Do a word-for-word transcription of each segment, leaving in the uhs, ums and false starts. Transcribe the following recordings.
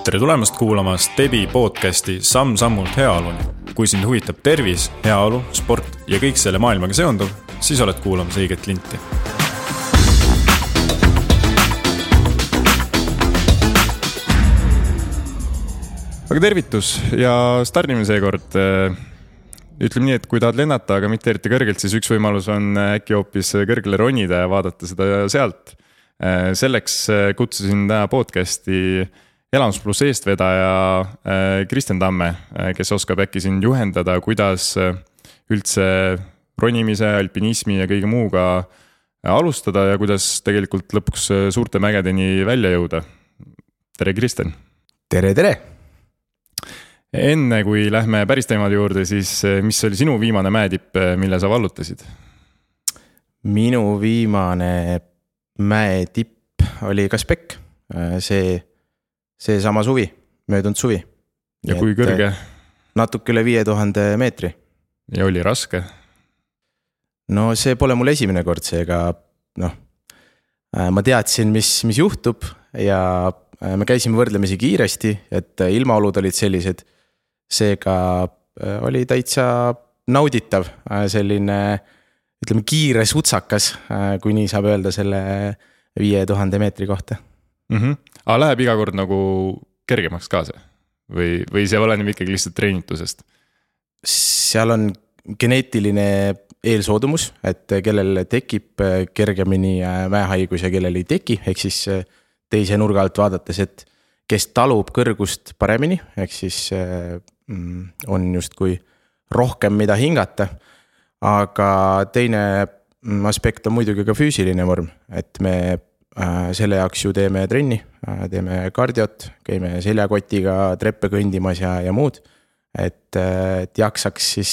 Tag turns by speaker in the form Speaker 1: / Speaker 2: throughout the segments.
Speaker 1: Tere tulemast kuulama Stebi podcasti Samm-sammult heaoluni. Kui sind huvitab tervis, heaolu, sport ja kõik selle maailmaga seonduv, siis oled kuulamas õiget linti. Aga tervitus ja starnime seekord. Ütleme nii, et kui tahad lennata, aga mitte eriti kõrgelt, siis üks võimalus on äkki hoopis kõrgele ronida ja vaadata seda sealt. Selleks kutsusin täna podcasti Elamus Plus eestvedaja Kristjan Tamme, kes oskab äkki sind juhendada, kuidas üldse ronimise, alpinismi ja kõige muuga alustada ja kuidas tegelikult lõpuks suurte mägedeni välja jõuda. Tere, Kristjan!
Speaker 2: Tere, tere!
Speaker 1: Enne kui lähme päris teemade juurde, siis mis oli sinu viimane mäetipp, mille sa vallutasid?
Speaker 2: Minu viimane mäetipp oli Kaspek. See, see sama suvi, möödunud suvi.
Speaker 1: Ja kui kõrge?
Speaker 2: Natuke üle viie tuhande meetri.
Speaker 1: Ja oli raske?
Speaker 2: No see pole mul esimene kord, seega noh, ma teadsin, mis, mis juhtub ja me käisime võrdlemisi kiiresti, et ilmaolud olid sellised. Seega oli täitsa nauditav selline, ütleme, kiire sutsakas, kui nii saab öelda selle viie tuhande meetri kohta.
Speaker 1: Mm-hmm. Aga läheb iga kord nagu kergemaks kaasa? Või, või see oleneb ikkagi lihtsalt treenitusest?
Speaker 2: Seal on geneetiline eelsoodumus, et kellel tekib kergemini mäehaigus ja kellel ei teki, ehk siis teise nurga alt vaadates, et kes talub kõrgust paremini, ehk siis on just kui rohkem mida hingata, aga teine aspekt on muidugi ka füüsiline vorm, et me selle jaoks ju teeme trenni, teeme kardiot, käime seljakotiga treppe kõndimas ja, ja muud, et, et jaksaks siis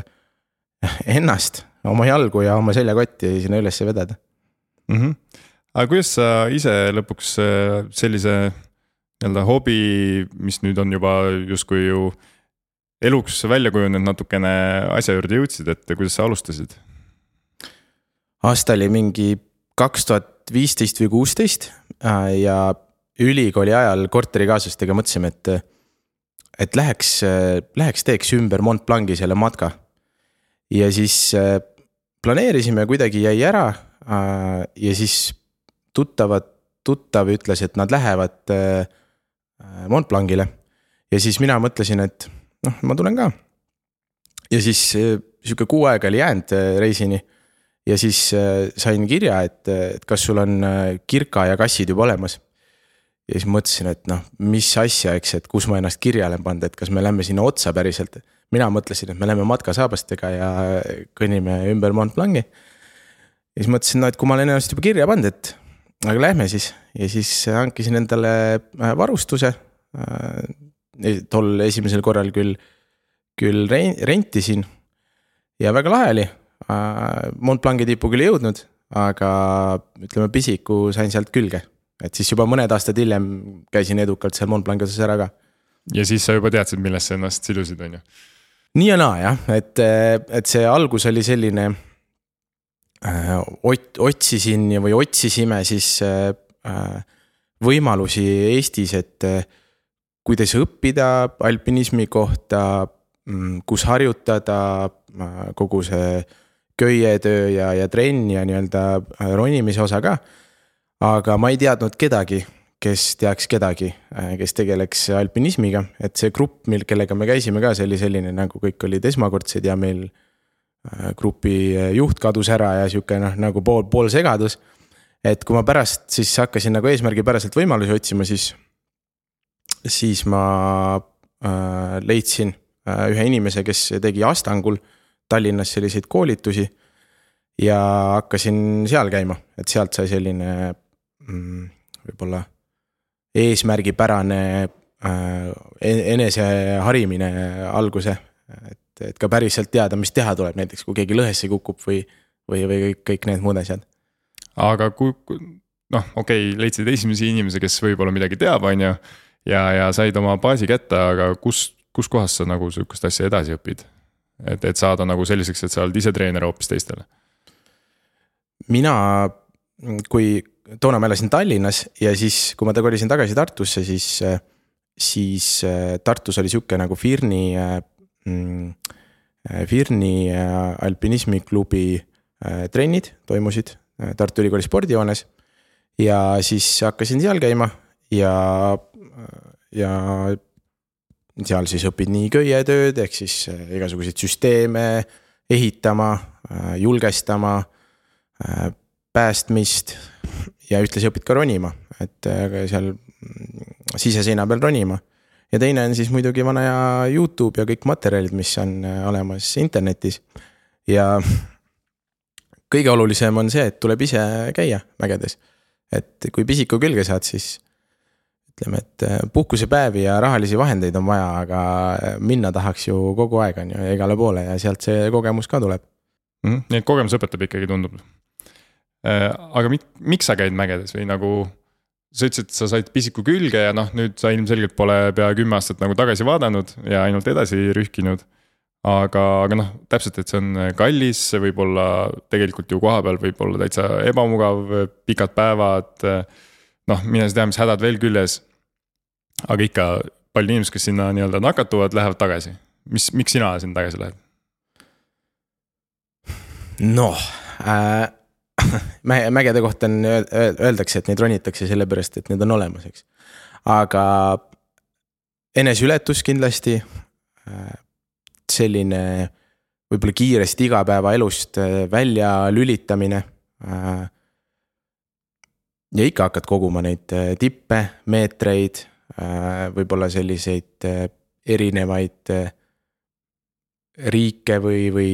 Speaker 2: ennast, oma jalgu ja oma seljakotti sinna üles vedada.
Speaker 1: Mm-hmm. Aga kuidas sa ise lõpuks sellise nii-öelda hobi, mis nüüd on juba justkui ju eluks välja kujunenud natukene asja juurde jõudsid, et kuidas sa alustasid?
Speaker 2: Aasta oli mingi kaks tuhat viisteist või kuusteist ja ülikooli ajal korterikaaslastega mõtlesime, et, et läheks, läheks teeks ümber Mont Blanc'i selle matka. Ja siis planeerisime, kuidagi jäi ära ja siis tuttavad, tuttav ütles, et nad lähevad Mont Blanc'ile. Ja siis mina mõtlesin, et noh, ma tulen ka. Ja siis siuke kuu aega oli jäänud reisini ja siis sain kirja, et, et kas sul on kirka ja kassid juba olemas. Ja siis mõtlesin, et noh, mis asja, eks, et kus ma ennast kirja olen pannud, et kas me lähme sinna otsa päriselt. Mina mõtlesin, et me lähme matkasaabastega ja kõnnime ümber Mont Blanc'i. Ja siis mõtlesin, no, et kui ma olen ennast juba kirja pannud, et aga lähme siis. Ja siis hankisin endale varustuse. Tol esimesel korral küll, küll rentisin ja väga lahe oli. Mont Blanc'i tipu küll ei jõudnud, aga ütleme pisiku sain sealt külge. Et siis juba mõned aastad hiljem käisin edukalt seal Mont Blanc'i osas ära ka.
Speaker 1: Ja siis sa juba teadsid, millest sa ennast silusid, on ju?
Speaker 2: Nii ja naa, jah. Et, et see algus oli selline Ot, otsisin või otsisime siis võimalusi Eestis, et kuidas õppida alpinismi kohta, kus harjutada kogu see köietöö ja, ja trenn ja nii-öelda ronimise osa ka. Aga ma ei teadnud kedagi, kes teaks kedagi, kes tegeleks alpinismiga, et see grupp, mil, kellega me käisime ka, see oli selline, nagu kõik olid esmakordsed ja meil grupi juht kadus ära ja siuke noh, nagu pool, pool segadus. Et kui ma pärast siis hakkasin nagu eesmärgi päraselt võimalusi otsima, siis, siis ma äh, leidsin äh, ühe inimese, kes tegi Astangul Tallinnas selliseid koolitusi ja hakkasin seal käima, et sealt sai selline mm, võib-olla eesmärgipärane äh, enese harimine alguse, et et ka päriselt teada, mis teha tuleb, näiteks kui keegi lõhesse kukub või, või, või kõik, kõik need muud asjad.
Speaker 1: Aga kui, noh, okei, okay, leidsid esimesi inimese, kes võib-olla midagi teab, on ju, ja, ja said oma baasi kätte, aga kus, kus kohas sa nagu sükust asja edasi õpid? Et, et saada nagu selliseks, et sa oled ise treener hoopis teistele?
Speaker 2: Mina, kui toona ma elasin Tallinnas ja siis, kui ma kolisin tagasi Tartusse, siis siis Tartus oli siuke nagu Firni mm, Firni alpinismiklubi trennid toimusid Tartu Ülikooli spordihoones ja siis hakkasin seal käima ja, ja seal siis õpid nii köietööd ehk siis igasuguseid süsteeme ehitama, julgestama, päästmist ja ühtlasi õpid ka ronima, et seal siseseina peal ronima. Ja teine on siis muidugi vana ja YouTube ja kõik materjalid, mis on olemas internetis. Ja kõige olulisem on see, et tuleb ise käia mägedes. Et kui pisiku külge saad, siis ütleme, et puhkusepäevi ja rahalisi vahendeid on vaja, aga minna tahaks ju kogu aeg on ju igale poole ja sealt see kogemus ka tuleb.
Speaker 1: Mm, nii et kogemus õpetab ikkagi tundub. Aga mik, miks sa käid mägedes või nagu sa ütlesid, et sa said pisiku külge ja noh, nüüd sa ilmselgelt pole pea kümme aastat nagu tagasi vaadanud ja ainult edasi rühkinud. Aga, aga noh, täpselt, et see on kallis, see võib olla tegelikult ju koha peal, võib olla täitsa ebamugav, pikad päevad, noh, mine sa tea, mis hädad veel küljes. Aga ikka palju inimesed, kes sinna nii-öelda nakatuvad, lähevad tagasi. Mis, miks sina sinna tagasi lähed?
Speaker 2: Noh, äh, mägede kohta on, öeldakse, et neid ronitakse sellepärast, et need on olemas, eks. Aga enesületus kindlasti, selline võib-olla kiiresti igapäeva elust välja lülitamine. Ja ikka hakkad koguma neid tippe, meetreid, võib-olla selliseid erinevaid riike või, või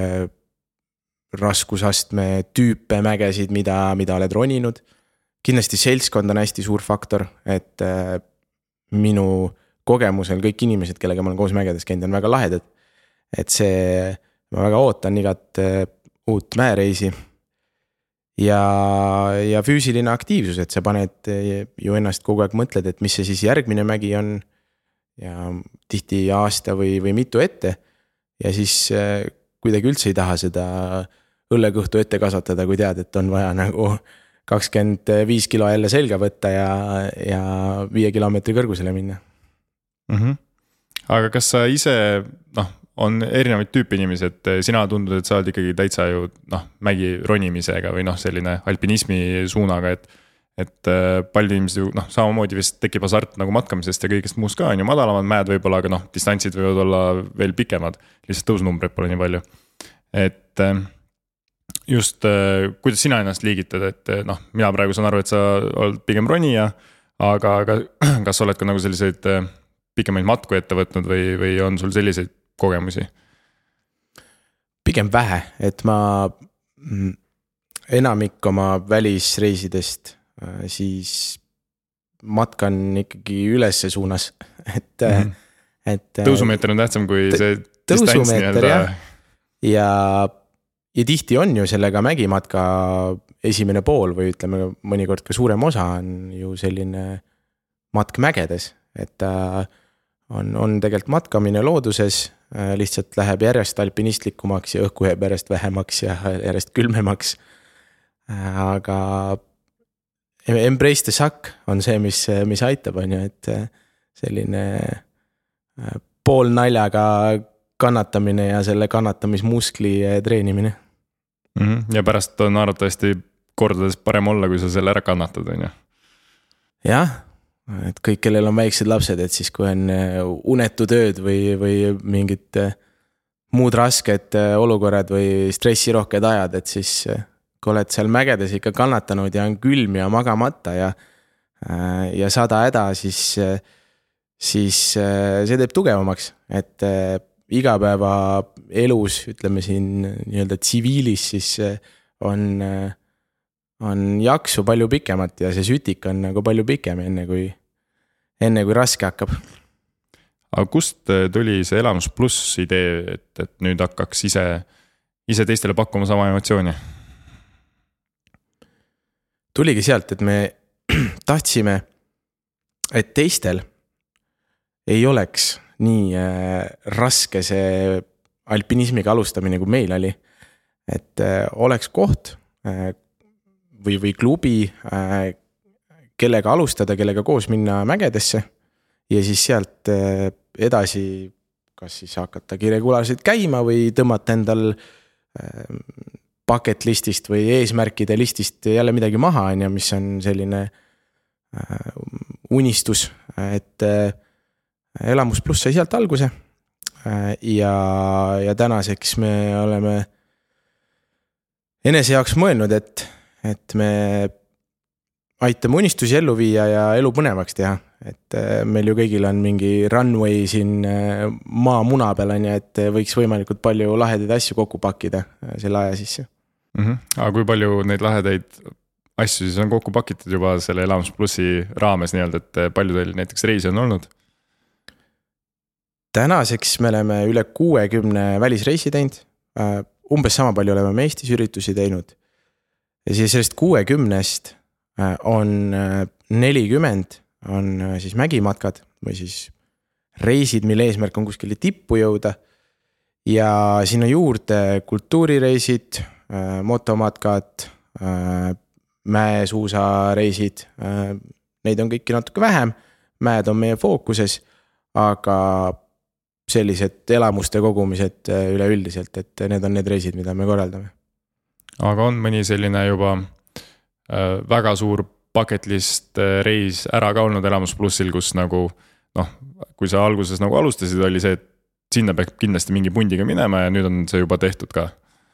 Speaker 2: raskusastme tüüpe mägesid, mida, mida oled roninud. Kindlasti seltskond on hästi suur faktor, et minu kogemusel kõik inimesed, kellega ma olen koos mägedes käinud, on väga lahedad. Et see, ma väga ootan igat uut mäereisi. Ja, ja füüsiline aktiivsus, et sa paned ju ennast kogu aeg mõtled, et mis see siis järgmine mägi on ja tihti aasta või, või mitu ette. Ja siis kuidagi üldse ei taha seda õllekõhtu ette kasvatada, kui tead, et on vaja nagu kakskümmend viis kilo jälle selga võtta ja, ja viie kilomeetri kõrgusele minna.
Speaker 1: Mm-hmm. Aga kas sa ise, noh, on erinevaid tüüpi inimesi, et sina tundud, et sa oled ikkagi täitsa ju, noh, mägi ronimisega või noh, selline alpinismi suunaga, et, et palju inimesed ju, noh, samamoodi vist tekib hasart nagu matkamisest ja kõigest muust ka on ju madalamad mäed võib-olla, aga noh, distantsid võivad olla veel pikemad, lihtsalt tõusnumbreid pole nii palju. Et just, kuidas sina ennast liigitad, et noh, mina praegu saan aru, et sa oled pigem ronija, aga, aga kas oled ka nagu selliseid pikemaid matku ette võtnud või, või on sul selliseid kogemusi?
Speaker 2: Pigem vähe, et ma enamik oma välisreisidest siis matkan ikkagi ülesse suunas, et, mm-hmm. et
Speaker 1: tõusumeeter on tähtsam kui see
Speaker 2: tõusumeeter, jah. Ja, ja tihti on ju sellega mägimatka esimene pool või ütleme mõnikord ka suurem osa on ju selline matk mägedes, et on, on tegelikult matkamine looduses, lihtsalt läheb järjest alpinistlikumaks ja õhku jääb järjest vähemaks ja järjest külmemaks. Aga embrace the suck on see, mis, mis aitab, on ju, et selline pool naljaga kannatamine ja selle kannatamismuskli treenimine.
Speaker 1: Mm-hmm. Ja pärast on arvatavasti kordades parem olla, kui sa selle ära kannatad, on ju?
Speaker 2: Jah, et kõik, kellel on väiksed lapsed, et siis kui on unetu tööd või, või mingid muud rasked olukorrad või stressirohked ajad, et siis kui oled seal mägedes ikka kannatanud ja on külm ja magamata ja, ja sada häda, siis, siis see teeb tugevamaks, et igapäeva elus, ütleme siin nii-öelda tsiviilis, siis on, on jaksu palju pikemat ja see sütik on nagu palju pikem enne kui, enne kui raske hakkab.
Speaker 1: Aga kust tuli see Elamus Pluss idee, et, et nüüd hakkaks ise, ise teistele pakkuma sama emotsiooni?
Speaker 2: Tuligi sealt, et me tahtsime, et teistel ei oleks nii äh, raske see alpinismiga alustamine, kui meil oli. Et äh, oleks koht äh, või, või klubi, äh, kellega alustada, kellega koos minna mägedesse ja siis sealt edasi kas siis hakatagi regulaarselt käima või tõmmata endal bucket listist või eesmärkide listist jälle midagi maha, on ju, mis on selline unistus, et Elamus pluss sai sealt alguse ja, ja tänaseks me oleme enese jaoks mõelnud, et, et me aitame unistusi ellu viia ja elu põnevaks teha, et meil ju kõigil on mingi runway siin maa muna peal, on ju, et võiks võimalikult palju lahedaid asju kokku pakkida selle aja sisse.
Speaker 1: Mm-hmm. Aga kui palju neid lahedaid asju siis on kokku pakitud juba selle Elamus plussi raames nii-öelda, et palju teil näiteks reisi on olnud?
Speaker 2: Tänaseks me oleme üle kuuekümne välisreisi teinud, umbes sama palju oleme me Eestis üritusi teinud ja siis sellest kuuekümnest on nelikümmend on siis mägimatkad või siis reisid, mille eesmärk on kuskile tippu jõuda ja sinna juurde kultuurireisid, motomatkad, mäesuusareisid, neid on kõiki natuke vähem, mäed on meie fookuses, aga sellised elamuste kogumised üleüldiselt, et need on need reisid, mida me korraldame.
Speaker 1: Aga on mõni selline juba väga suur bucket list reis ära ka olnud Elamus plussil, kus nagu noh, kui sa alguses nagu alustasid, oli see, et sinna peab kindlasti mingi pundiga minema ja nüüd on see juba tehtud ka.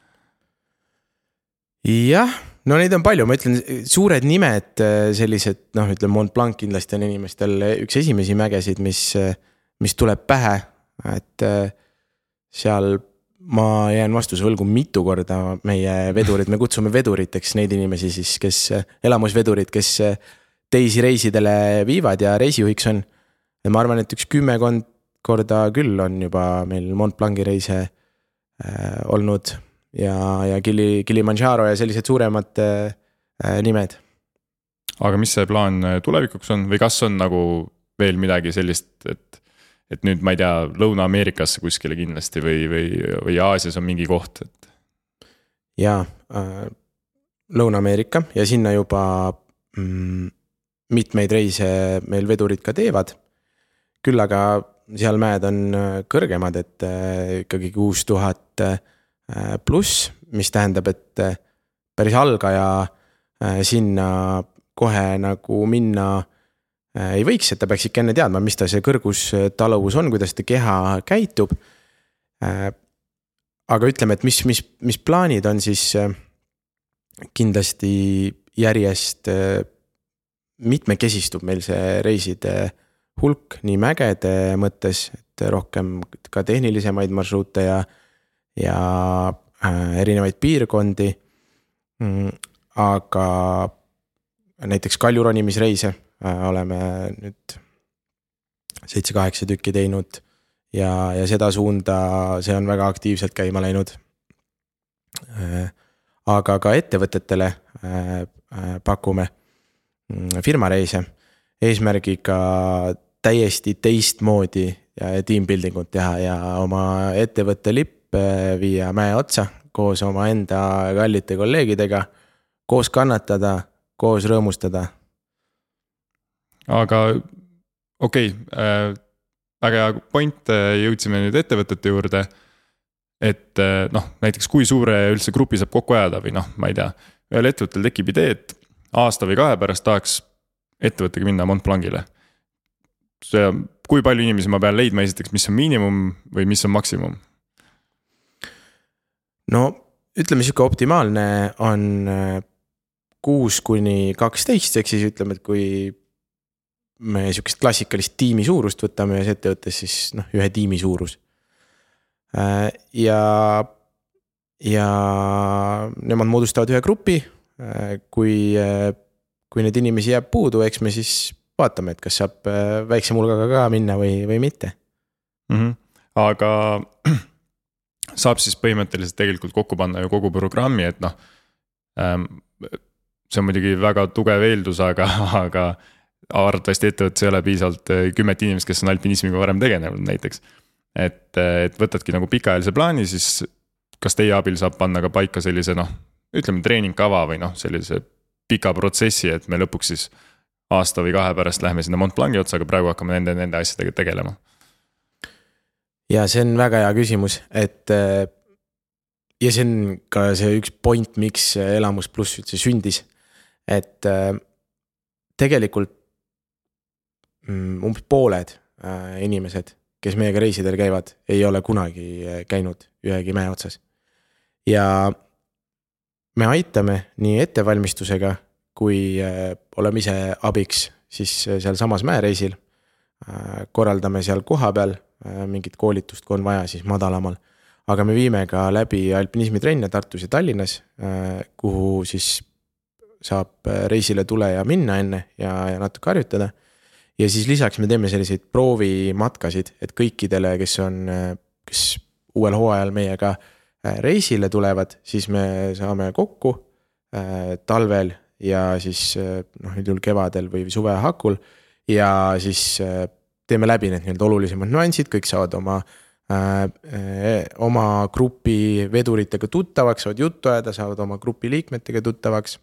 Speaker 2: Jah, no neid on palju, ma ütlen, suured nimed sellised, noh ütleme Mont Blanc kindlasti on inimestel üks esimesi mägesid, mis, mis tuleb pähe, et seal ma jään vastuse võlgu mitu korda meie vedurid, me kutsume veduriteks neid inimesi siis, kes elamusvedurid, kes teisi reisidele viivad ja reisijuhiks on. Ja ma arvan, et üks kümmekond korda küll on juba meil Mont Blanci reise äh, olnud ja, ja Kili, Kilimanjaro ja sellised suuremad äh, nimed.
Speaker 1: Aga mis see plaan tulevikuks on või kas on nagu veel midagi sellist, et et nüüd ma ei tea, Lõuna-Ameerikasse kuskile kindlasti või, või, või Aasias on mingi koht? Et...
Speaker 2: Jaa, äh, Lõuna-Ameerika ja sinna juba mm, mitmeid reise meil vedurid ka teevad. Küll aga seal mäed on kõrgemad, et äh, ikkagi kuus tuhat äh, pluss, mis tähendab, et äh, päris algaja äh, sinna kohe nagu minna ei võiks, et ta peaks ikka enne teadma, mis ta see kõrgustaluvus on, kuidas ta keha käitub. Aga ütleme, et mis, mis, mis plaanid on siis kindlasti järjest mitmekesistub meil see reiside hulk nii mägede mõttes, et rohkem ka tehnilisemaid marsruute ja, ja erinevaid piirkondi. Aga näiteks kaljuronimisreise oleme nüüd seitse kaheksa tükki teinud ja, ja seda suunda, see on väga aktiivselt käima läinud. Aga ka ettevõtetele pakume firmareise eesmärgiga täiesti teistmoodi tiimbuildingut teha ja oma ettevõtte lipp viia mäe otsa koos oma enda kallite kolleegidega, koos kannatada, koos rõõmustada.
Speaker 1: Aga okei, okay, äh, väga hea point, jõudsime nüüd ettevõtete juurde, et noh, näiteks kui suure üldse grupi saab kokku ajada või noh, ma ei tea, ühel ettevõttel tekib idee, et aasta või kahe pärast tahaks ettevõttega minna Mont Blancile. See, kui palju inimesi ma pean leidma esiteks, mis on miinimum või mis on maksimum?
Speaker 2: No ütleme, siuke optimaalne on kuus kuni kaksteist, ehk siis ütleme, et kui me siukest klassikalist tiimi suurust võtame ühes ettevõttes, siis noh, ühe tiimi suurus. Ja, ja nemad moodustavad ühe grupi, kui, kui need inimesi jääb puudu, eks me siis vaatame, et kas saab väiksem hulgaga ka minna või, või mitte.
Speaker 1: Mm-hmm. Aga saab siis põhimõtteliselt tegelikult kokku panna ju kogu programmi, et noh, see on muidugi väga tugev eeldus, aga, aga arvatavasti ettevõttes ei ole piisavalt kümmet inimest, kes on alpinismiga varem tegelenud näiteks. Et, et võtadki nagu pikaajalise plaani, siis kas teie abil saab panna ka paika sellise noh, ütleme treeningkava või noh, sellise pika protsessi, et me lõpuks siis aasta või kahe pärast lähme sinna Mont Blanc'i otsa, aga praegu hakkame nende, nende asjadega tegelema?
Speaker 2: Ja see on väga hea küsimus, et ja see on ka see üks point, miks Elamus Pluss üldse sündis, et tegelikult umbes pooled inimesed, kes meiega reisidel käivad, ei ole kunagi käinud ühegi mäe otsas. Ja me aitame nii ettevalmistusega, kui oleme ise abiks siis seal samas mäereisil. Korraldame seal koha peal mingit koolitust, kui on vaja siis madalamal. Aga me viime ka läbi alpinismitrenne Tartus ja Tallinnas, kuhu siis saab reisile tule ja minna enne ja, ja natuke harjutada. Ja siis lisaks me teeme selliseid proovimatkasid, et kõikidele, kes on, kes uuel hooajal meiega reisile tulevad, siis me saame kokku talvel ja siis noh, nüüd kevadel või suve hakul ja siis teeme läbi need nii-öelda olulisemad nüansid, kõik saavad oma, äh, oma grupi veduritega tuttavaks, saavad juttu ajada, saavad oma grupi liikmetega tuttavaks.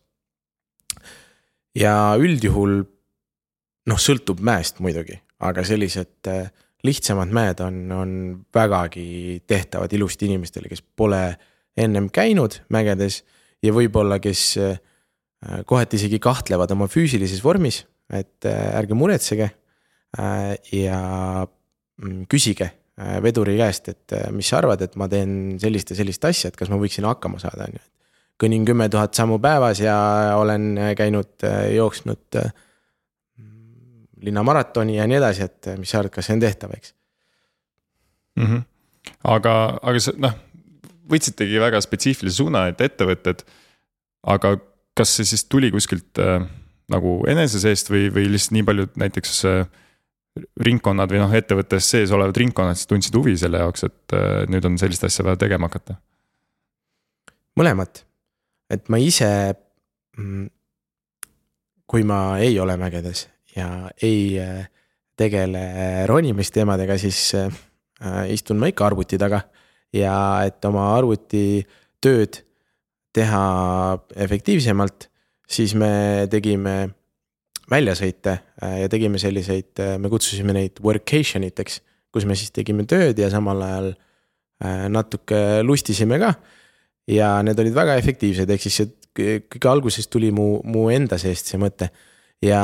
Speaker 2: Ja üldjuhul noh, sõltub mäest muidugi, aga sellised lihtsamad mäed on, on vägagi tehtavad ilusti inimestele, kes pole ennem käinud mägedes ja võib-olla, kes kohati isegi kahtlevad oma füüsilises vormis, et ärge muretsege ja küsige veduri käest, et mis sa arvad, et ma teen sellist ja sellist asja, et kas ma võiksin hakkama saada. Kõnin kümme tuhat sammu päevas ja olen käinud jooksnud linnamaratoni ja nii edasi, et mis sa arvad, kas see on tehtav, eks?
Speaker 1: Mm-hmm. Aga, aga see, noh, võtsitegi väga spetsiifilise suuna, et ettevõtted, aga kas see siis tuli kuskilt äh, nagu enese seest või, või lihtsalt nii palju näiteks äh, ringkonnad või noh, ettevõttes sees olevad ringkonnad siis tundsid huvi selle jaoks, et äh, nüüd on sellist asja vaja tegema hakata?
Speaker 2: Mõlemat. Et ma ise, kui ma ei ole mägedes ja ei tegele ronimisteemadega, siis istun ma ikka arvuti taga ja et oma arvuti tööd teha efektiivsemalt, siis me tegime väljasõite ja tegime selliseid, me kutsusime neid workationiteks, kus me siis tegime tööd ja samal ajal natuke lustisime ka ja need olid väga efektiivsed, ehk siis kõige alguses tuli mu, mu enda seest see mõte ja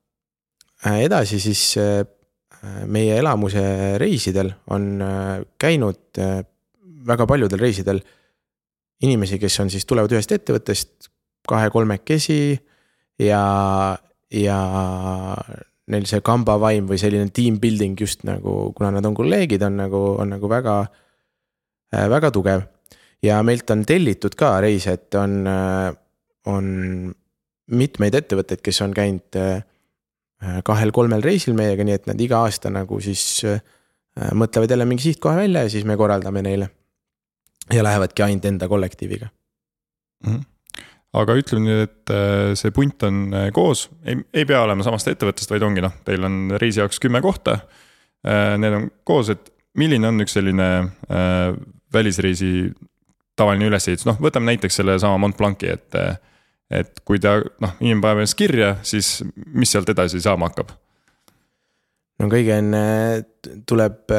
Speaker 2: edasi siis meie Elamuse reisidel on käinud väga paljudel reisidel inimesi, kes on siis tulevad ühest ettevõttest kahe-kolmekesi ja, ja neil see kamba vaim või selline team building just nagu, kuna nad on kolleegid, on nagu, on nagu väga, väga tugev. Ja meilt on tellitud ka reise, et on, on mitmeid ettevõtteid, kes on käinud kahel-kolmel reisil meiega, nii et nad iga aasta nagu siis mõtlevad jälle mingi sihtkoha välja ja siis me korraldame neile ja lähevadki ainult enda kollektiiviga.
Speaker 1: Mm-hmm. Aga ütleme nüüd, et see punt on koos, ei, ei pea olema samast ettevõttest, vaid ongi noh, teil on reisi jaoks kümme kohta, need on koos, et milline on üks selline äh, välisreisi tavaline ülesehitus, noh võtame näiteks selle sama Mont Blanc'i, et, et kui ta noh, inimene paneb ennast kirja, siis mis sealt edasi saama hakkab?
Speaker 2: No kõige enne tuleb,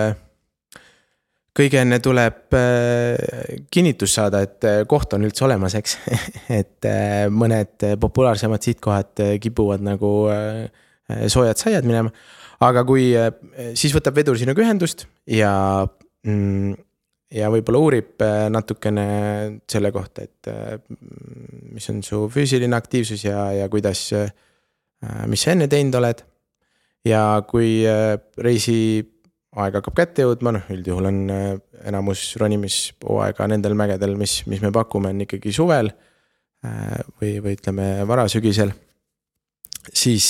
Speaker 2: kõige enne tuleb kinnitus saada, et koht on üldse olemas, eks, et mõned populaarsemad sihtkohad kipuvad nagu soojad saiad minema, aga kui siis võtab vedur sinuga ühendust ja mm, ja võib-olla uurib natukene selle kohta, et mis on su füüsiline aktiivsus ja, ja kuidas, mis sa enne teinud oled. Ja kui reisi aeg hakkab kätte jõudma, noh üldjuhul on enamus ronimishooaega nendel mägedel, mis, mis me pakume, on ikkagi suvel või, või ütleme varasügisel, siis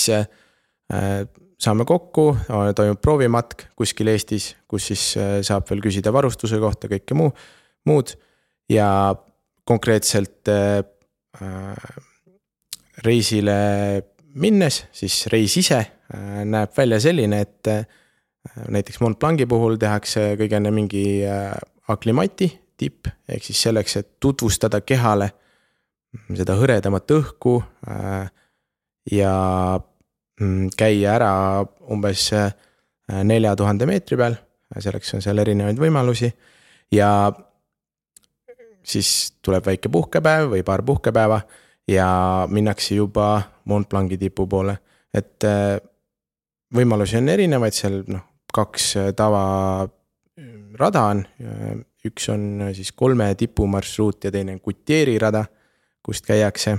Speaker 2: saame kokku, toimub proovimatk kuskil Eestis, kus siis saab veel küsida varustuse kohta, kõike muu, muud ja konkreetselt äh, reisile minnes, siis reis ise äh, näeb välja selline, et äh, näiteks Mont Blanc'i puhul tehakse kõige enne mingi äh, aklimati tipp, ehk siis selleks, et tutvustada kehale seda hõredamat õhku äh, ja käia ära umbes nelja tuhande meetri peal, selleks on seal erinevaid võimalusi ja siis tuleb väike puhkepäev või paar puhkepäeva ja minnakse juba Mont Blanc'i tipu poole, et võimalusi on erinevaid, seal noh, kaks tava rada on, üks on siis kolme tipu marsruut ja teine on Gutieri rada, kust käiakse,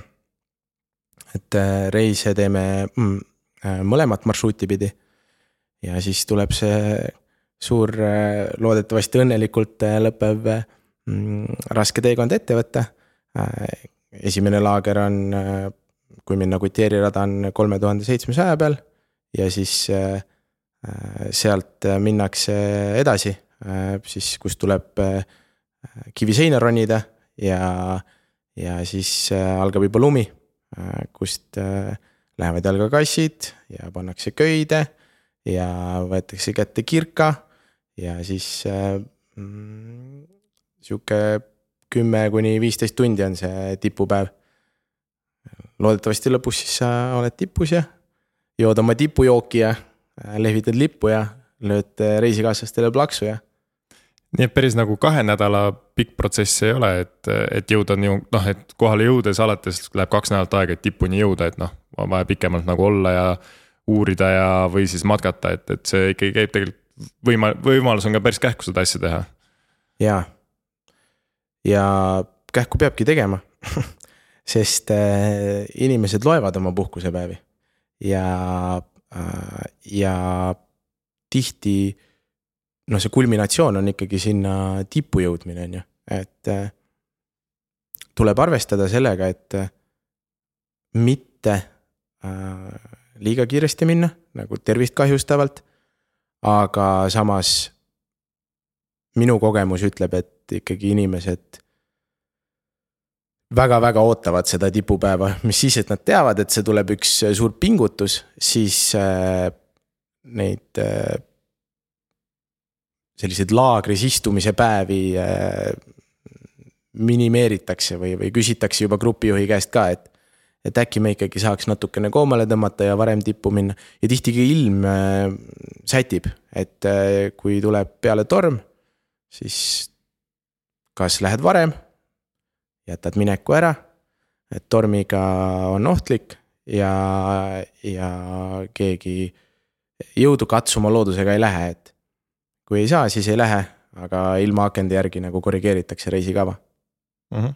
Speaker 2: et reise teeme mm, mõlemat marsruuti pidi ja siis tuleb see suur loodetavasti õnnelikult lõpev mm, raske teekond ette võtta. Esimene laager on, kui minna Gutieri rada on kolme tuhande seitsmesaja peal ja siis sealt minnakse edasi, siis kus tuleb kiviseina ronida ja, ja siis algab juba lumi, kust lähevad jalgakassid ja pannakse köide ja võetakse kätte kirka ja siis mm, siuke kümme kuni viisteist tundi on see tipupäev. Loodetavasti lõpus siis sa oled tipus ja jood oma tipujooki ja lehvitad lippu ja lööd reisikaaslastele plaksu ja.
Speaker 1: Nii et päris nagu kahe nädala pikk protsess ei ole, et, et jõuda nii, noh, et kohale jõudes alates läheb kaks nädalat aega, et tipuni jõuda, et noh, on vaja pikemalt nagu olla ja uurida ja või siis matkata, et, et see ikkagi käib tegelikult võima, võimalus on ka päris kähku seda asja teha.
Speaker 2: Jaa, ja kähku peabki tegema, sest äh, inimesed loevad oma puhkusepäevi ja, äh, ja tihti noh, see kulminatsioon on ikkagi sinna tipu jõudmine, on ju, et äh, tuleb arvestada sellega, et äh, mitte äh, liiga kiiresti minna, nagu tervist kahjustavalt, aga samas minu kogemus ütleb, et ikkagi inimesed väga-väga ootavad seda tipupäeva, mis siis, et nad teavad, et see tuleb üks suur pingutus, siis äh, neid äh, sellised laagris istumise päevi äh, minimeeritakse või, või küsitakse juba grupijuhi käest ka, et, et äkki me ikkagi saaks natukene koomale tõmmata ja varem tippu minna. Ja tihtiga ilm äh, sätib, et äh, kui tuleb peale torm, siis kas lähed varem, jätad mineku ära, et tormiga on ohtlik ja, ja keegi jõudu katsuma loodusega ei lähe, et kui ei saa, siis ei lähe, aga ilma akende järgi nagu korrigeeritakse reisikava.
Speaker 1: Uh-huh.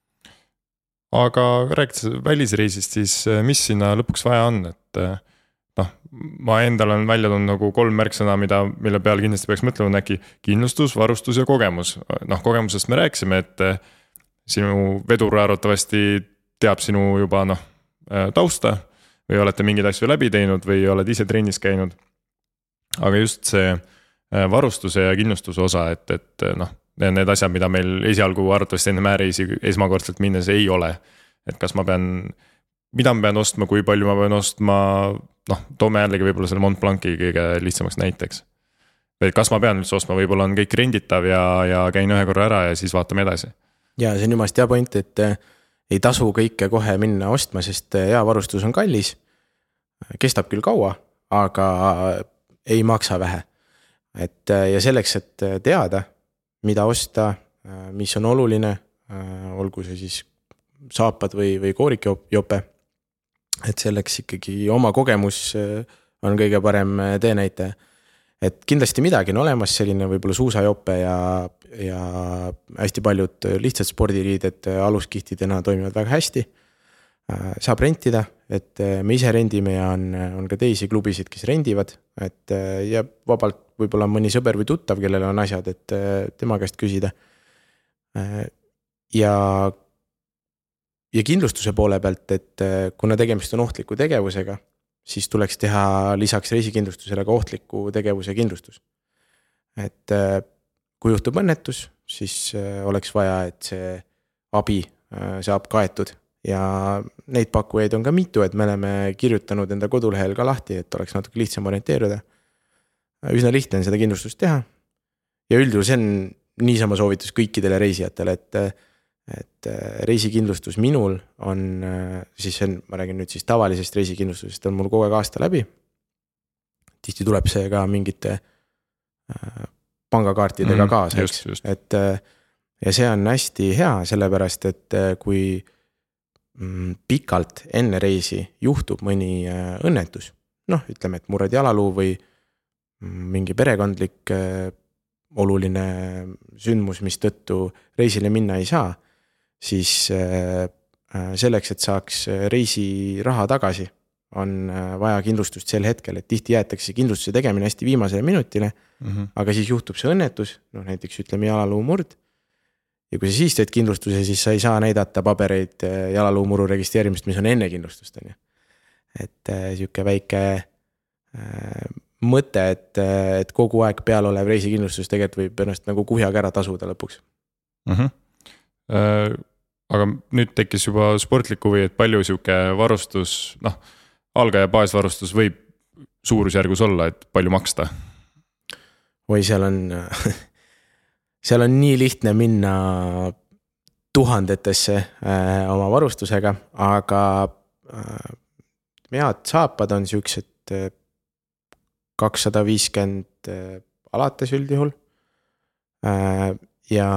Speaker 1: Aga rääkides välisreisist, siis mis sinna lõpuks vaja on, et noh, ma endal on välja tulnud nagu kolm märksõna, mida, mille peale kindlasti peaks mõtlema, äkki kindlustus, varustus ja kogemus. Noh, kogemusest me rääkisime, et sinu vedur arvatavasti teab sinu juba noh, tausta või olete mingeid asju läbi teinud või oled ise trennis käinud. Aga just see varustuse ja kindlustuse osa, et, et noh, need asjad, mida meil esialgu arvatavasti enne määreisi esmakordselt minnes ei ole. Et kas ma pean, mida ma pean ostma, kui palju ma pean ostma, noh, toome jällegi võib-olla selle Mont Blanc'i kõige lihtsamaks näiteks. Või kas ma pean üldse ostma, võib-olla on kõik renditav ja, ja käin ühe korra ära ja siis vaatame edasi.
Speaker 2: Ja see on jumast hea point, et ei tasu kõike kohe minna ostma, sest hea varustus on kallis, kestab küll kaua, aga ei maksa vähe. Et, ja selleks, et teada, mida osta, mis on oluline, olgu see siis saapad või, või koorikjope, et selleks ikkagi oma kogemus on kõige parem teenäitaja. Et kindlasti midagi on olemas, selline võib-olla suusajope ja, ja hästi paljud lihtsalt spordiriided aluskihtidena toimivad väga hästi. Saab rentida, et me ise rendime ja on, on ka teisi klubisid, kes rendivad, et ja vabalt võib-olla mõni sõber või tuttav, kellel on asjad, et tema käest küsida. Ja, ja kindlustuse poole pealt, et kuna tegemist on ohtliku tegevusega, siis tuleks teha lisaks reisikindlustusele ka ohtliku tegevuse kindlustus. Et kui juhtub õnnetus, siis oleks vaja, et see abi saab kaetud. Ja neid pakkujaid on ka mitu, et me oleme kirjutanud enda kodulehel ka lahti, et oleks natuke lihtsam orienteeruda. Üsna lihtne on seda kindlustust teha. Ja üldjuhul see on niisama soovitus kõikidele reisijatele, et et reisikindlustus minul on, siis on, ma räägin nüüd siis tavalisest reisikindlustusest, on mul kogu aeg aasta läbi. Tihti tuleb see ka mingite pangakaartidega mm, kaasa, eks. Just, just. Et, ja see on hästi hea, sellepärast, et kui pikalt enne reisi juhtub mõni õnnetus, noh, ütleme, et murrad jalaluu või mingi perekondlik oluline sündmus, mis tõttu reisile minna ei saa, siis selleks, et saaks reisiraha tagasi, on vaja kindlustust sel hetkel, et tihti jäetakse kindlustuse tegemine hästi viimasele minutile, mm-hmm. aga siis juhtub see õnnetus, noh näiteks ütleme jalaluu murd, ja kui sa siis teed kindlustuse, siis sa ei saa näidata pabereid jalaluumuru registreerimist, mis on enne kindlustust. Et siuke väike mõte, et, et kogu aeg peal olev reisikindlustus tegelikult võib ennast nagu kuhjaga ära tasuda lõpuks.
Speaker 1: Mm-hmm. Äh, aga nüüd tekkis juba sportlik huvi, et palju siuke varustus, noh, algaja baasvarustus võib suurusjärgus olla, et palju maksta?
Speaker 2: Või seal on, seal on nii lihtne minna tuhandetesse äh, oma varustusega, aga äh, head saapad on siuksed äh, kakssada viiskümmend äh, alates üldjuhul äh, ja,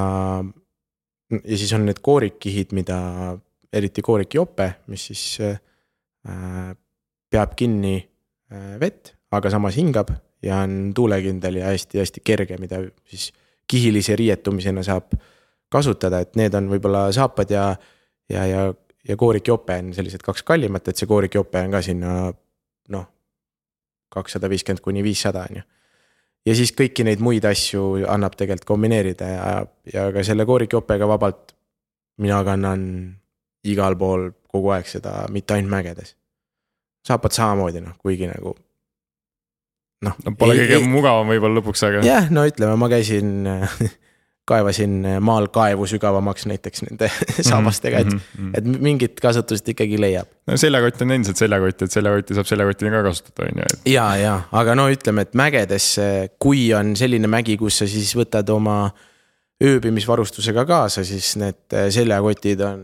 Speaker 2: ja siis on need koorikkihid, mida eriti koorikjope, mis siis äh, peab kinni vett, aga samas hingab ja on tuulekindel ja hästi-hästi kerge, mida siis kihilise riietumisena saab kasutada, et need on võib-olla saapad ja, ja, ja, ja koorikjope on sellised kaks kallimat, et see koorikjope on ka sinna noh, kakssada viiskümmend kuni viissada on ju. Ja siis kõiki neid muid asju annab tegelikult kombineerida ja, ja ka selle koorikjopega vabalt mina kannan igal pool kogu aeg seda, mitte ainult mägedes. Saapad samamoodi, noh, kuigi nagu noh.
Speaker 1: No, pole ei, kõige ei, mugavam võib-olla lõpuks, aga
Speaker 2: jah, no ütleme, ma käisin kaevasin maal kaevu sügavamaks näiteks nende saabastega, et, mm-hmm. et mingit kasutust ikkagi leiab.
Speaker 1: No seljakott on endiselt seljakott, et seljakotti saab seljakottina ka kasutada. Et...
Speaker 2: Ja, ja, aga no ütleme, et mägedes, kui on selline mägi, kus sa siis võtad oma ööbimisvarustusega kaasa, siis need seljakotid on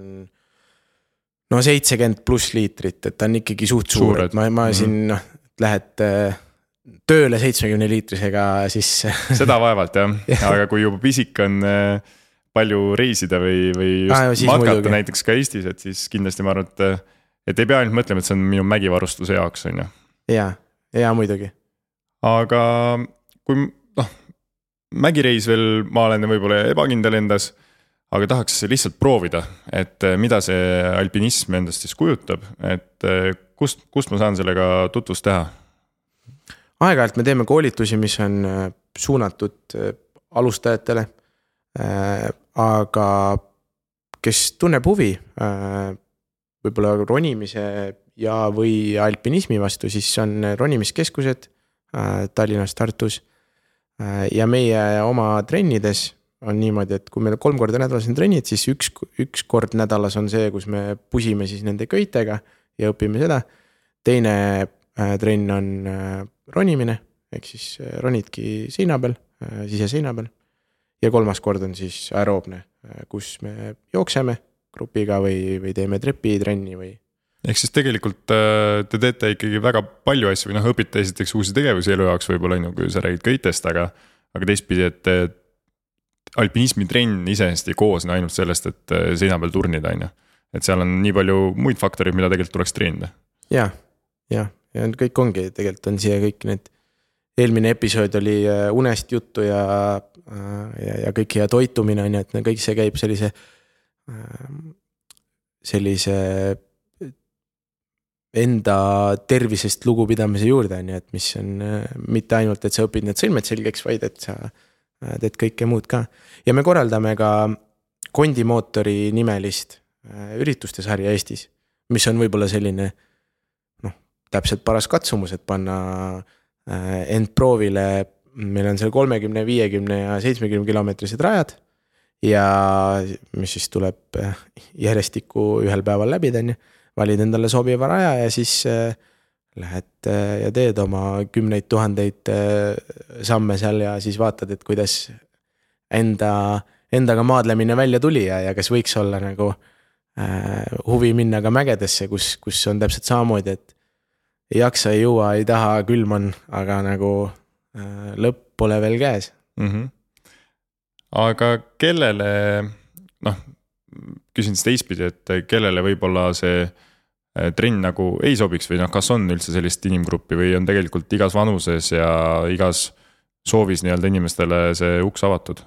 Speaker 2: no seitsekümmend pluss liitrit, et ta on ikkagi suht suur, et ma, ma siin noh, lähed tööle seitsmekümne liitrisega, siis
Speaker 1: seda vaevalt jah, aga kui juba pisik on palju reisida või, või just ah, matkata muidugi. Näiteks ka Eestis, et siis kindlasti ma arvan, et, et ei pea ainult mõtlema, et see on minu mägivarustuse jaoks on ju.
Speaker 2: Ja, ja muidugi.
Speaker 1: Aga kui noh, mägireis veel ma olen võib-olla ebakindel endas, aga tahaks lihtsalt proovida, et mida see alpinism endast siis kujutab, et kust, kust ma saan sellega tutvust teha?
Speaker 2: Aeg-ajalt me teeme koolitusi, mis on suunatud alustajatele, aga kes tunneb huvi võib-olla ronimise ja või alpinismi vastu, siis on ronimiskeskused Tallinnas, Tartus ja meie oma trennides on niimoodi, et kui meil kolm korda nädalas on trennid, siis üks, üks kord nädalas on see, kus me pusime siis nende köitega ja õpime seda. Teine äh, trenn on äh, ronimine, ehk siis äh, ronidki seina peal, äh, siseseina peal. Ja kolmas kord on siis aeroobne, äh, kus me jookseme grupiga või, või teeme trepitrenni või.
Speaker 1: Ehk siis tegelikult äh, te teete ikkagi väga palju asju või noh, õpite esiteks uusi tegevusi elu jaoks võib-olla, kui sa räägid köitest, aga, aga teistpidi, et alpinismi trenn iseenesest ei koosne ainult sellest, et seina peal turnida, on ju. Et seal on nii palju muid faktoreid, mida tegelikult tuleks treenida.
Speaker 2: Ja, ja, ja kõik ongi, tegelikult on siia kõik need, eelmine episood oli unest juttu ja, ja, ja kõik hea toitumine, on ju, et kõik see käib sellise, sellise enda tervisest lugupidamise juurde, on ju, et mis on mitte ainult, et sa õpid need sõlmed selgeks, vaid et sa teed kõike muud ka. Ja me korraldame ka kondimootori nimelist ürituste sarja Eestis, mis on võib-olla selline noh, täpselt paras katsumus, et panna end proovile, meil on seal kolmekümne, viiekümne ja seitsmekümne kilomeetrised rajad ja mis siis tuleb järjestikku ühel päeval läbida, valid endale sobiva raja ja siis lähed ja teed oma kümneid tuhandeid samme seal ja siis vaatad, et kuidas enda, endaga maadlemine välja tuli ja, ja kas võiks olla nagu äh, huvi minna ka mägedesse, kus, kus on täpselt samamoodi, et ei jaksa, ei jõua, ei taha, külm on, aga nagu äh, lõpp pole veel käes.
Speaker 1: Mm-hmm. Aga kellele, noh, küsin siis teistpidi, et kellele võib-olla see trenn nagu ei sobiks või noh, kas on üldse sellist inimgruppi või on tegelikult igas vanuses ja igas soovis nii-öelda inimestele see uks avatud?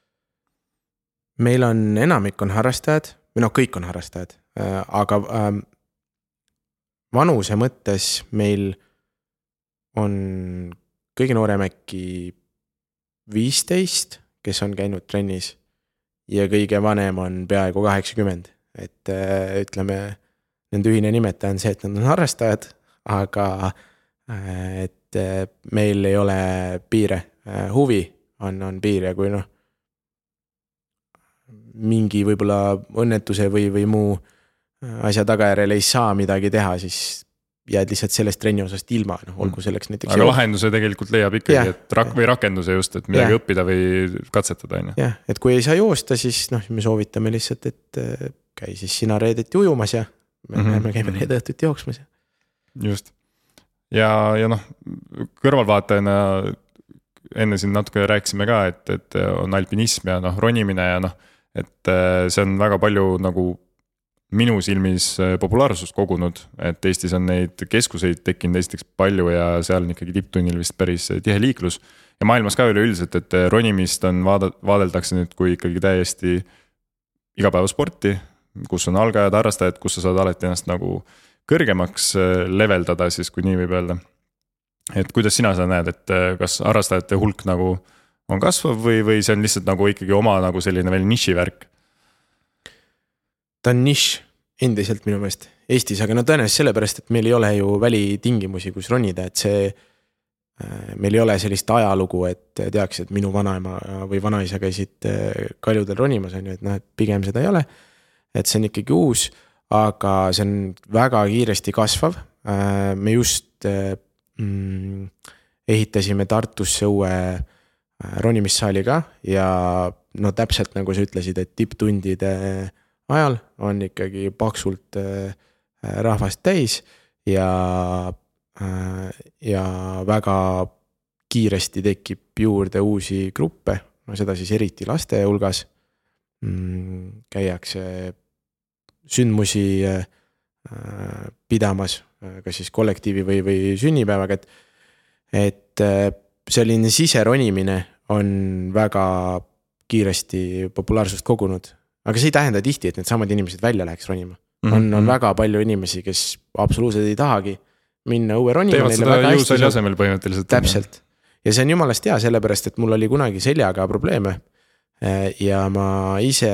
Speaker 2: Meil on, enamik on harrastajad, või noh, kõik on harrastajad, aga ähm, vanuse mõttes meil on kõige noorem äkki viisteist, kes on käinud trennis ja kõige vanem on peaaegu kaheksakümmend. Et ütleme, nende ühine nimetaja on see, et nad on harrastajad, aga et meil ei ole piire, huvi on, on piir ja kui noh, mingi võib-olla õnnetuse või, või muu asja tagajärjel ei saa midagi teha, siis jääd lihtsalt sellest trenni osast ilma, noh, olgu selleks näiteks.
Speaker 1: Aga lahenduse tegelikult leiab ikkagi, ja, et rak- või rakenduse just, et midagi ja. õppida või katsetada.
Speaker 2: Jah, et kui ei saa joosta, siis noh, me soovitame lihtsalt, et käi siis sina reedeti ujumas ja me, mm-hmm. me käime reede õhtuti jooksmas.
Speaker 1: Just. Ja, ja noh, kõrvalvaatajana enne siin natuke rääkisime ka, et, et on alpinism ja noh, ronimine ja noh, et see on väga palju nagu minu silmis populaarsust kogunud, et Eestis on neid keskuseid tekkinud esiteks palju ja seal on ikkagi tipptunnil vist päris tihe liiklus ja maailmas ka üleüldiselt, et ronimist on vaada, vaadeldakse nüüd kui ikkagi täiesti igapäevasporti, kus on algajad, harrastajad, kus sa saad alati ennast nagu kõrgemaks leveldada siis, kui nii võib öelda. Et kuidas sina seda näed, et kas harrastajate hulk nagu on kasvav või, või see on lihtsalt nagu ikkagi oma nagu selline veel nišivärk?
Speaker 2: Ta on niš endiselt minu meelest Eestis, aga no tõenäoliselt sellepärast, et meil ei ole ju välitingimusi, kus ronida, et see, meil ei ole sellist ajalugu, et teaks, et minu vanaema või vanaisa käisid kaljudel ronimas, on ju, et noh, et pigem seda ei ole, et see on ikkagi uus, aga see on väga kiiresti kasvav. Me just mm, ehitasime Tartusse uue ronimissaali ka ja no täpselt nagu sa ütlesid, et tipptundide ajal on ikkagi paksult rahvast täis ja, ja väga kiiresti tekib juurde uusi gruppe, no seda siis eriti laste hulgas. Käiakse sündmusi pidamas, kas siis kollektiivi või, või sünnipäevaga, et, et selline siseronimine on väga kiiresti populaarsust kogunud. Aga see ei tähenda tihti, et need samad inimesed välja läheks ronima. Mm-hmm. On, on väga palju inimesi, kes absoluutselt ei tahagi minna õue ronima.
Speaker 1: Teevad seda jõusalli asemel põhimõtteliselt.
Speaker 2: Täpselt. Ja see on jumalast hea, sellepärast, et mul oli kunagi seljaga probleeme ja ma ise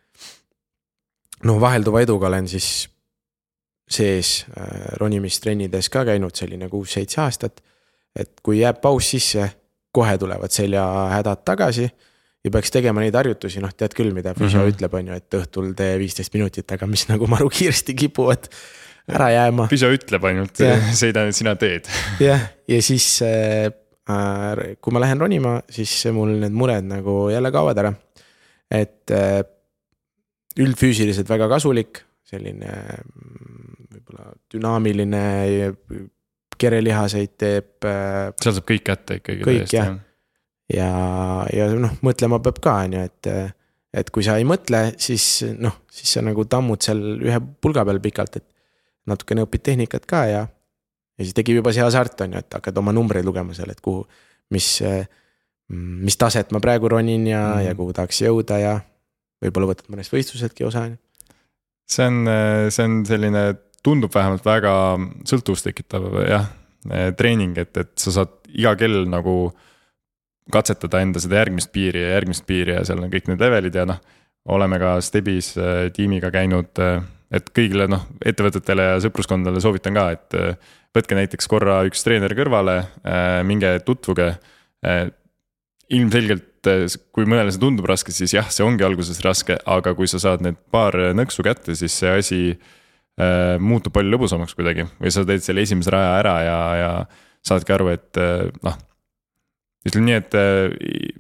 Speaker 2: no vahelduva eduga olen siis sees ronimistrennides ka käinud selline kuus seitse aastat, et kui jääb paus sisse, kohe tulevad selja hädad tagasi ja peaks tegema neid harjutusi, noh tead küll, mida füüsio mm-hmm. ütleb, on ju, et õhtul tee viisteist minutit, aga mis nagu maru kiiresti kipuvad ära jääma.
Speaker 1: Füüsio ütleb ainult, seida nüüd sina teed.
Speaker 2: Jah, ja siis äh, kui ma lähen ronima, siis mul need mured nagu jälle kaovad ära. Et äh, üldfüüsiliselt väga kasulik, selline võib-olla dünaamiline, kerelihaseid teeb. Äh,
Speaker 1: seal saab kõik kätte ikkagi.
Speaker 2: Kõik, täiesti, jah. Ja, ja noh, mõtlema peab ka, on ju, et, et kui sa ei mõtle, siis noh, siis sa nagu tammud seal ühe pulga peal pikalt, et natukene õpid tehnikat ka ja, ja siis tekib juba see hasart, on ju, et hakkad oma numbreid lugema seal, et kuhu, mis, mis taset ma praegu ronin ja, mm. ja kuhu tahaks jõuda ja võib-olla võtad mõnest võistlusedki osa.
Speaker 1: See on, see on selline, tundub vähemalt väga sõltuvust tekitav, jah, treening, et, et sa saad iga kell nagu katsetada enda seda järgmist piiri ja järgmist piiri ja seal on kõik need levelid ja noh, oleme ka Stebis tiimiga käinud, et kõigile noh, ettevõtetele ja sõpruskondadele soovitan ka, et võtke näiteks korra üks treener kõrvale, minge tutvuge. Ilmselgelt, kui mõnele see tundub raske, siis jah, see ongi alguses raske, aga kui sa saad need paar nõksu kätte, siis see asi muutub palju lõbusamaks kuidagi või sa teed selle esimese raja ära ja, ja saadki aru, et noh, ütleme nii, et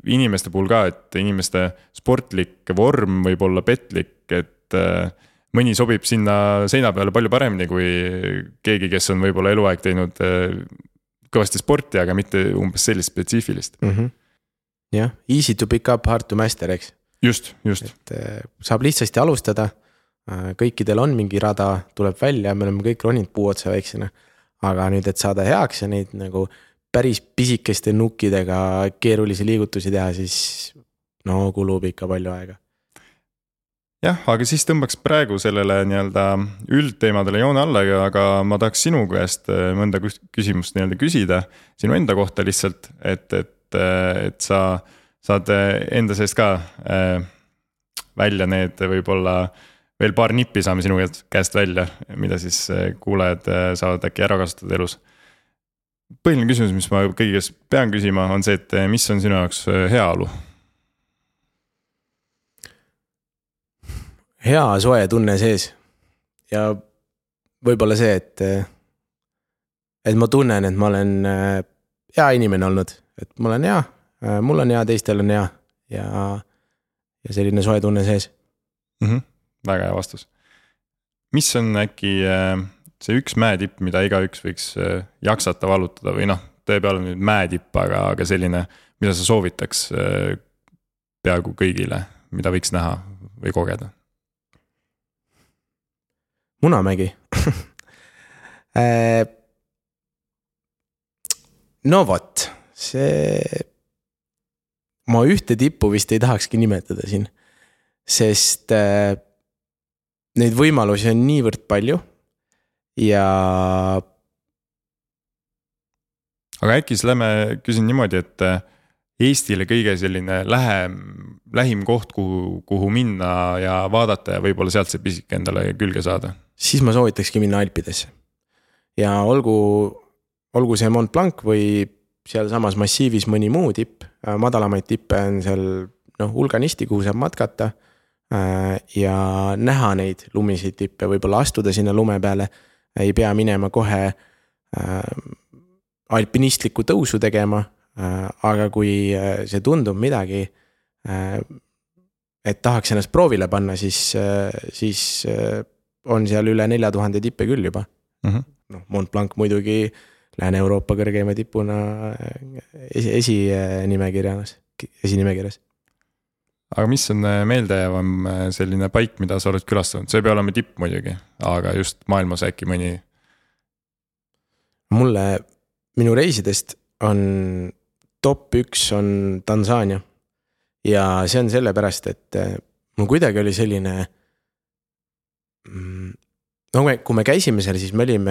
Speaker 1: inimeste puhul ka, et inimeste sportlik vorm võib olla petlik, et mõni sobib sinna seina peale palju paremini kui keegi, kes on võib-olla eluaeg teinud kõvasti sporti, aga mitte umbes sellist spetsiifilist.
Speaker 2: Mm-hmm. Jah, easy to pick up, hard to master, eks?
Speaker 1: Just, just.
Speaker 2: Et saab lihtsasti alustada, kõikidel on mingi rada, tuleb välja, me oleme kõik roninud puu otsa väiksena, aga nüüd, et saada heaks ja neid nagu päris pisikeste nukkidega keerulisi liigutusi teha, siis no kulub ikka palju aega.
Speaker 1: Jah, aga siis tõmbaks praegu sellele nii-öelda üldteemadele joone alla, aga ma tahaks sinu käest mõnda küsimust nii-öelda küsida sinu enda kohta lihtsalt, et, et, et sa saad enda seest ka välja need võib-olla veel paar nippi saame sinu käest välja, mida siis kuulajad saavad äkki ära kasutada elus. Põhiline küsimus, mis ma kõigest pean küsima, on see, et mis on sinu jaoks heaolu?
Speaker 2: Hea soe tunne sees ja võib-olla see, et, et ma tunnen, et ma olen hea inimene olnud, et mul on hea, mul on hea, teistel on hea ja, ja selline soe tunne sees.
Speaker 1: Mm-hmm. Väga hea vastus. Mis on äkki see üks mäetipp, mida iga üks võiks jaksata valutada või noh, tee peale nüüd mäetipp, aga, aga selline, mida sa soovitaks peaaegu kõigile, mida võiks näha või kogeda?
Speaker 2: Munamägi. No vot, see, ma ühte tippu vist ei tahakski nimetada siin, sest neid võimalusi on niivõrd palju ja.
Speaker 1: Aga äkki siis lähme küsin niimoodi, et Eestile kõige selline lähem, lähim koht, kuhu, kuhu minna ja vaadata ja võib-olla sealt see pisik endale külge saada.
Speaker 2: Siis ma soovitakski minna Alpidesse. Ja olgu, olgu see Mont Blanc või seal samas massiivis mõni muu tipp, madalamaid tippe on seal no, hulganisti, kuhu saab matkata ja näha neid lumiseid tippe, võib-olla astuda sinna lume peale, ei pea minema kohe alpinistlikku tõusu tegema, aga kui see tundub midagi, et tahaks ennast proovile panna, siis, siis on seal üle nelja tuhande tippe küll juba. Mm-hmm. No, Mont Blanc muidugi Lääne-Euroopa kõrgeima tipuna esi, esinimekirjas, esinimekirjas.
Speaker 1: Aga mis on meeldejäävam selline paik, mida sa oled külastanud? See peab olema tipp muidugi, aga just maailmas äkki mõni?
Speaker 2: Mulle minu reisidest on top üks on Tansaania ja see on selle pärast, et mul kuidagi oli selline no kui me käisime seal, siis me olime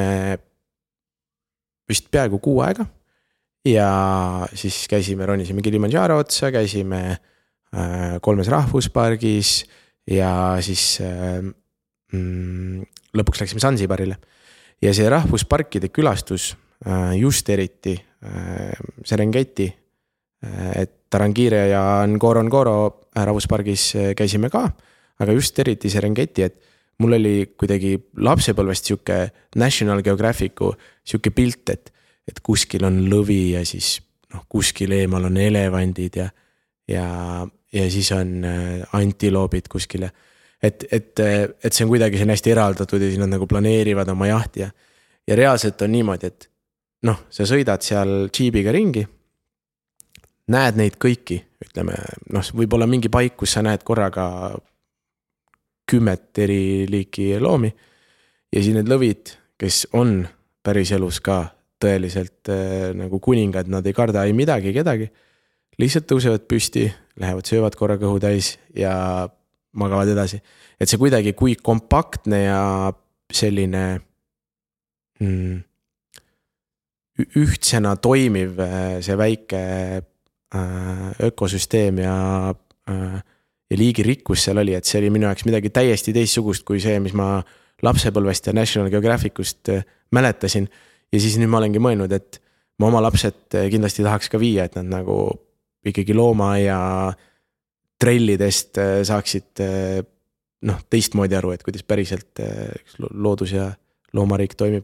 Speaker 2: vist peaaegu kuu aega ja siis käisime, ronisime Kilimanjaro otsa, käisime kolmes rahvuspargis ja siis mm, lõpuks läksime Zanzibarile ja see rahvusparkide külastus just eriti Serengeti, et Tarangire ja Ngorongoro rahvuspargis käisime ka, aga just eriti Serengeti, et mul oli kuidagi lapsepõlvest siuke National Geographicu siuke pilt, et, et kuskil on lõvi ja siis noh, kuskil eemal on elevandid ja, ja, ja siis on antiloobid kuskile. Et, et, et see on kuidagi see on hästi eraldatud ja siis nad nagu planeerivad oma jahti ja, ja reaalselt on niimoodi, et noh, sa sõidad seal džiibiga ringi, näed neid kõiki, ütleme, noh, võib-olla mingi paik, kus sa näed korraga kümmet eri liiki loomi ja siis need lõvid, kes on päris elus ka tõeliselt äh, nagu kuningad, nad ei karda ei midagi kedagi, lihtsalt tõusevad püsti, lähevad, söövad korra kõhu täis ja magavad edasi. Et see kuidagi kui kompaktne ja selline mm, ühtsena toimiv see väike ökosüsteem ja, ja liigirikkus seal oli, et see oli minu jaoks midagi täiesti teistsugust kui see, mis ma lapsepõlvest ja National Geographicust mäletasin. Ja siis nüüd ma olengi mõelnud, et ma oma lapsed kindlasti tahaks ka viia, et nad nagu ikkagi looma ja trellidest saaksid noh, teistmoodi aru, et kuidas päriselt loodus ja loomariik toimib.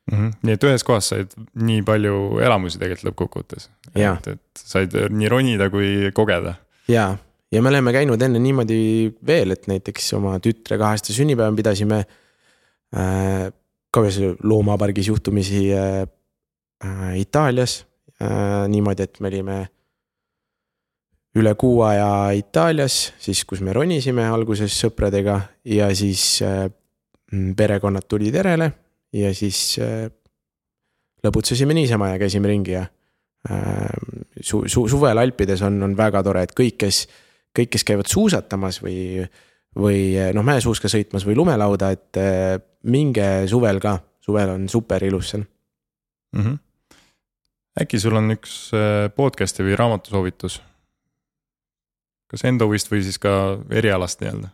Speaker 1: Mm-hmm. Nii et ühes kohas said nii palju elamusi tegelikult lõppkokkuvõttes. Et, et said nii ronida kui kogeda.
Speaker 2: Jaa, ja me oleme käinud enne niimoodi veel, et näiteks oma tütre kahaste sünnipäeva pidasime äh, ka ühes loomapargis juhtumisi äh, äh, Itaalias äh, niimoodi, et me olime üle kuu aja Itaalias, siis kus me ronisime alguses sõpradega ja siis äh, perekonnad tulid järele ja siis äh, lõbutsesime niisama ja käisime ringi ja äh, su, su, suvel Alpides on, on väga tore, et kõik, kes, kõik, kes käivad suusatamas või, või noh, mäesuuska sõitmas või lumelauda, et äh, minge suvel ka, suvel on super ilus seal.
Speaker 1: Mm-hmm. Äkki sul on üks podcasti või raamatusoovitus? Kas endovist või siis ka erialast nii-öelda?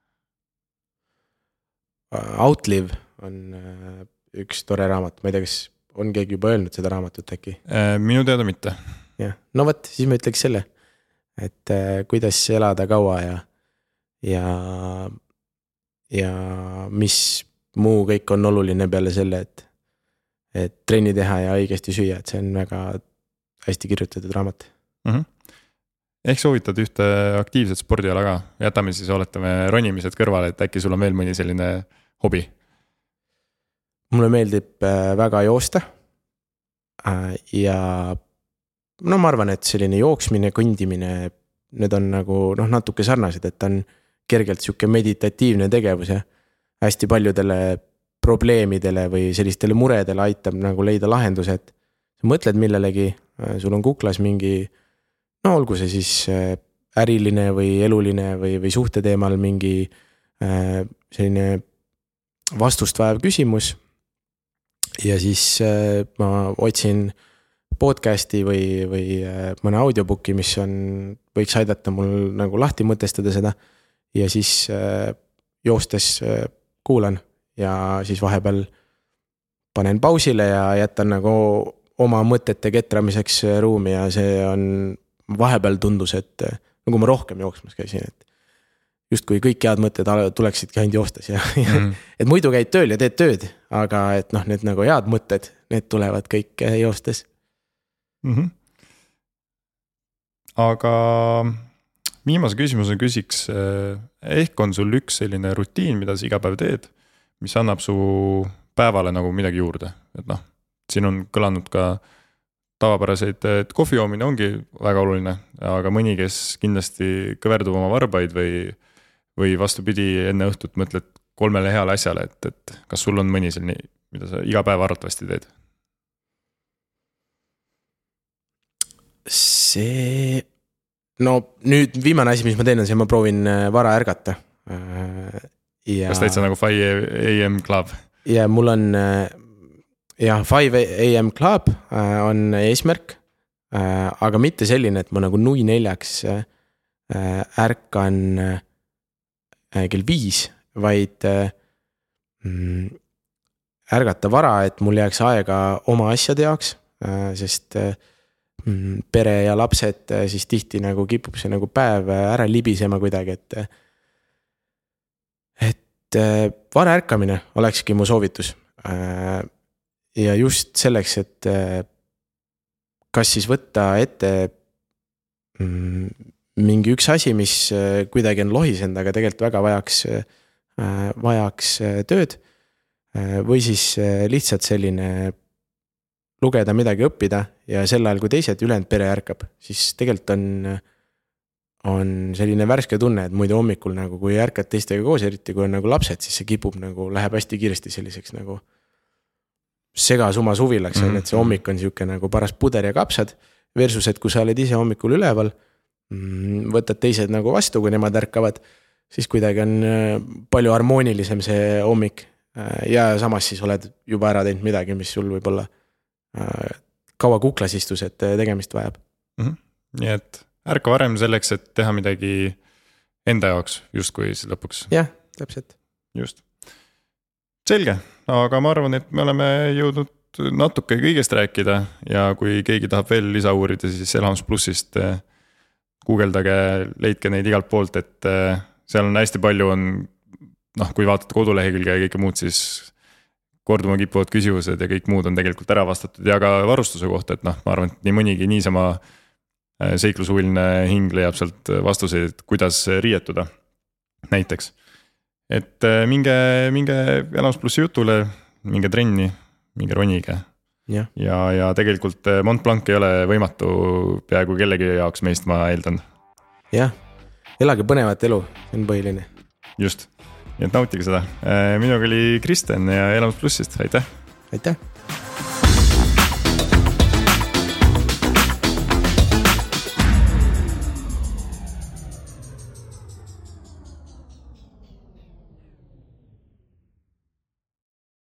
Speaker 2: Outlive on üks tore raamat, ma ei tea, kas on keegi juba öelnud seda raamatut äkki?
Speaker 1: Minu teada mitte.
Speaker 2: Ja, no võt, siis ma ütleks selle, et kuidas elada kaua ja, ja, ja mis muu kõik on oluline peale selle, et, et trenni teha ja õigesti süüa, et see on väga hästi kirjutatud raamat.
Speaker 1: Mhm. Ehk soovitad ühte aktiivset spordiala ka, jätame siis oletame ronimised kõrvale, et äkki sul on veel mõni selline hobi?
Speaker 2: Mulle meeldib väga joosta ja no ma arvan, et selline jooksmine, kõndimine, need on nagu noh, natuke sarnased, et on kergelt siuke meditatiivne tegevus ja hästi paljudele probleemidele või sellistele muredele aitab nagu leida lahenduse, et sa mõtled millelegi, sul on kuklas mingi no olgu see siis äriline või eluline või, või suhte teemal mingi äh, selline vastust vajav küsimus ja siis äh, ma otsin podcasti või, või äh, mõne audiobooki, mis on, võiks aidata mul nagu lahti mõtestada seda ja siis äh, joostes äh, kuulan ja siis vahepeal panen pausile ja jätan nagu oma mõtete ketramiseks ruumi ja see on vahepeal tundus, et nagu ma rohkem jooksmas käisin, et justkui kõik head mõtted tuleksidki ainult joostes ja, ja mm. et muidu käid tööl ja teed tööd, aga et noh, need nagu head mõtted, need tulevad kõik joostes.
Speaker 1: Mm-hmm. Aga viimase küsimuse küsiks, ehk on sul üks selline rutiin, mida sa iga päev teed, mis annab su päevale nagu midagi juurde, et noh, siin on kõlanud ka tavapäraseid, et kohvi joomine ongi väga oluline, aga mõni, kes kindlasti kõverdub oma varbaid või, või vastupidi enne õhtut mõtled kolmele heale asjale, et, et kas sul on mõni selline, mida sa iga päev arvatavasti teed?
Speaker 2: See, no nüüd viimane asi, mis ma teen, on see, ma proovin vara ärgata.
Speaker 1: Ja... Kas täitsa nagu five A M Club?
Speaker 2: Ja mul on... jah, five A M Club on eesmärk, aga mitte selline, et ma nagu nui neljaks ärkan kell viis, vaid ärgata vara, et mul jääks aega oma asjade jaoks, sest pere ja lapsed siis tihti nagu kipub see nagu päev ära libisema kuidagi, et, et vara ärkamine olekski mu soovitus. Ja just selleks, et kas siis võtta ette mingi üks asi, mis kuidagi on lohisend, aga tegelikult väga vajaks, vajaks tööd või siis lihtsalt selline lugeda midagi õppida ja sel ajal, kui teised ülejäänud pere ärkab, siis tegelikult on, on selline värske tunne, et muidu hommikul nagu, kui ärkad teistega koos, eriti kui on nagu lapsed, siis see kipub nagu, läheb hästi kiiresti selliseks nagu segasuma suvillaks, mm-hmm. et see hommik on siuke nagu paras puder ja kapsad versus, et kui sa oled ise hommikul üleval, võtad teised nagu vastu, kui nemad ärkavad, siis kuidagi on palju harmoonilisem see hommik ja samas siis oled juba ära teinud midagi, mis sul võib olla kaua kuklas istus, et tegemist vajab.
Speaker 1: Mm-hmm. Nii et ärka varem selleks, et teha midagi enda jaoks justkui lõpuks.
Speaker 2: Jah, täpselt.
Speaker 1: Just. Selge, aga ma arvan, et me oleme jõudnud natuke kõigest rääkida ja kui keegi tahab veel lisa uurida, siis Elamus Plussist guugeldage, leidke neid igalt poolt, et seal on hästi palju on, noh, kui vaatate kodulehekülge ja kõike muud, siis korduma kipuvad küsimused ja kõik muud on tegelikult ära vastatud ja ka varustuse kohta, et noh, ma arvan, et nii mõnigi niisama seiklushuviline hing leiab sealt vastuseid, kuidas riietuda näiteks. Et minge, minge Elamus plussi jutule, minge trenni, minge ronige.
Speaker 2: Ja.
Speaker 1: Ja, ja tegelikult Mont Blanc ei ole võimatu peaaegu kellegi jaoks meist, ma eeldan.
Speaker 2: Jah, elage põnevat elu, see on põhiline.
Speaker 1: Just, nii et nautige seda. Minuga oli Kristen ja Elamus plussist, aitäh!
Speaker 2: Aitäh!